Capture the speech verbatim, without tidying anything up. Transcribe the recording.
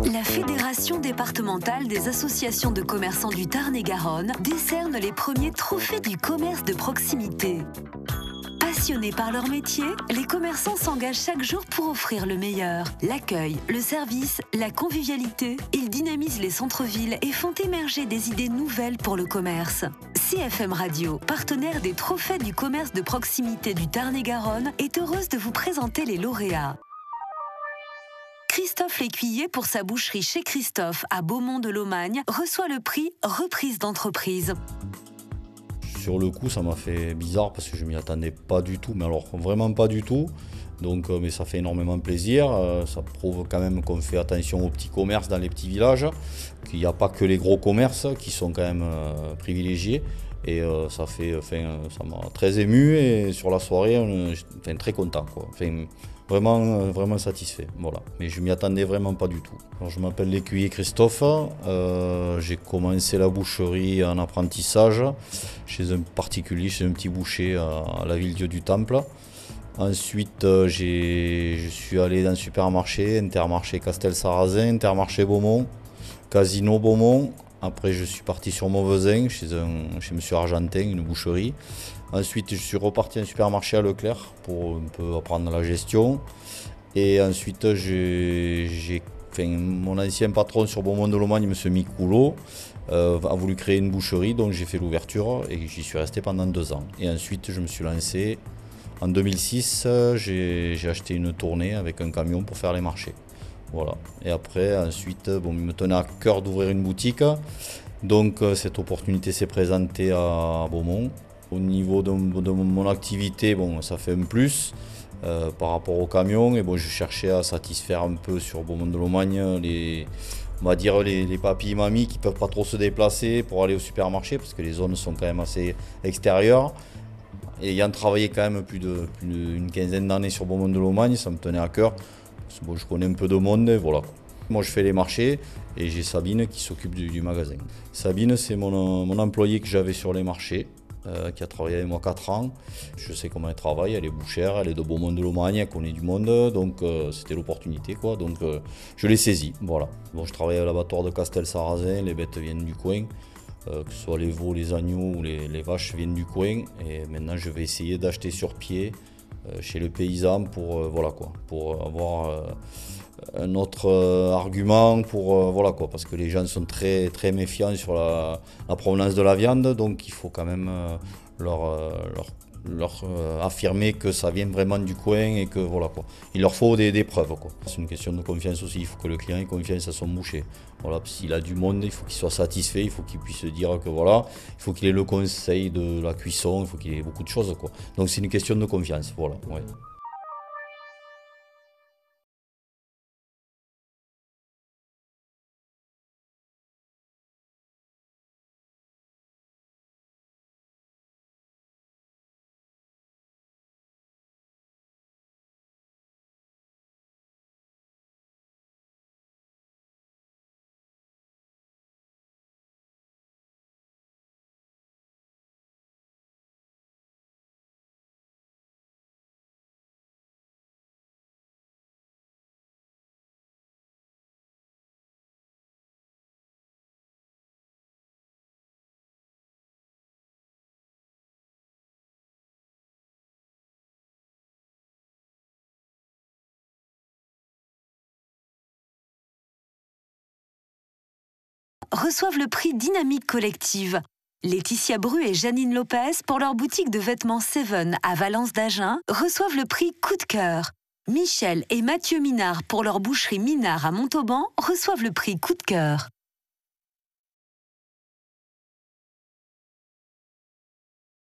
La Fédération départementale des associations de commerçants du Tarn-et-Garonne décerne les premiers trophées du commerce de proximité. Passionnés par leur métier, les commerçants s'engagent chaque jour pour offrir le meilleur. L'accueil, le service, la convivialité, ils dynamisent les centres-villes et font émerger des idées nouvelles pour le commerce. C F M Radio, partenaire des trophées du commerce de proximité du Tarn-et-Garonne, est heureuse de vous présenter les lauréats. Christophe Lécuyer, pour sa boucherie chez Christophe à Beaumont-de-Lomagne, reçoit le prix Reprise d'entreprise. Sur le coup, ça m'a fait bizarre parce que je m'y attendais pas du tout, mais alors vraiment pas du tout. Donc, euh, mais ça fait énormément plaisir. Euh, ça prouve quand même qu'on fait attention aux petits commerces dans les petits villages, qu'il n'y a pas que les gros commerces qui sont quand même euh, privilégiés. Et euh, ça fait, enfin, ça m'a très ému et sur la soirée, on, enfin, très content, quoi. Enfin, vraiment, vraiment satisfait. Voilà. Mais je m'y attendais vraiment pas du tout. Alors, je m'appelle Lécuyer Christophe. Euh, j'ai commencé la boucherie en apprentissage chez un particulier, chez un petit boucher à, à la Ville-Dieu du Temple. Ensuite, euh, j'ai, je suis allé dans le supermarché, Intermarché Castel-Sarrazin, Intermarché Beaumont, Casino Beaumont. Après, je suis parti sur Mauvesin, chez, un, chez Monsieur Argentin, une boucherie. Ensuite, je suis reparti en supermarché à Leclerc pour un peu apprendre la gestion. Et ensuite, j'ai, j'ai, enfin, mon ancien patron sur Beaumont-de-Lomagne, Monsieur Micoulo, euh, a voulu créer une boucherie, donc j'ai fait l'ouverture et j'y suis resté pendant deux ans. Et ensuite, je me suis lancé. En deux mille six, j'ai, j'ai acheté une tournée avec un camion pour faire les marchés. Voilà. Et après, ensuite, bon, il me tenait à cœur d'ouvrir une boutique. Donc, cette opportunité s'est présentée à Beaumont. Au niveau de, de mon activité, bon, ça fait un plus euh, par rapport au camion. Et bon, je cherchais à satisfaire un peu sur Beaumont-de-Lomagne les, on va dire les, les papis et mamies qui ne peuvent pas trop se déplacer pour aller au supermarché parce que les zones sont quand même assez extérieures. Et ayant travaillé quand même plus de, plus d'une quinzaine d'années sur Beaumont-de-Lomagne, ça me tenait à cœur. Bon, je connais un peu de monde, et voilà. Moi, je fais les marchés et j'ai Sabine qui s'occupe du, du magasin. Sabine, c'est mon, mon employé que j'avais sur les marchés, euh, qui a travaillé avec moi quatre ans. Je sais comment elle travaille, elle est bouchère, elle est de Beaumont-de-Lomagne, elle connaît du monde, donc euh, c'était l'opportunité, quoi. Donc euh, je l'ai saisie, voilà. Bon, je travaille à l'abattoir de Castel-Sarrazin, les bêtes viennent du coin. Euh, que ce soit les veaux, les agneaux ou les, les vaches viennent du coin. Et maintenant, je vais essayer d'acheter sur pied euh, chez le paysan pour, euh, voilà, quoi, pour avoir euh, un autre euh, argument, pour, euh, voilà, quoi, parce que les gens sont très, très méfiants sur la, la provenance de la viande. Donc, il faut quand même euh, leur, euh, leur, leur euh, affirmer que ça vient vraiment du coin et que voilà, quoi. Il leur faut des, des preuves, quoi. C'est une question de confiance aussi. Il faut que le client ait confiance à son boucher. Voilà, s'il a du monde, il faut qu'il soit satisfait, il faut qu'il puisse dire que voilà, il faut qu'il ait le conseil de la cuisson, il faut qu'il ait beaucoup de choses, quoi. Donc c'est une question de confiance, voilà. Ouais. Reçoivent le prix Dynamique Collective. Laetitia Bru et Janine Lopez, pour leur boutique de vêtements Seven à Valence d'Agen, reçoivent le prix Coup de cœur. Michel et Mathieu Minard, pour leur boucherie Minard à Montauban, reçoivent le prix Coup de cœur.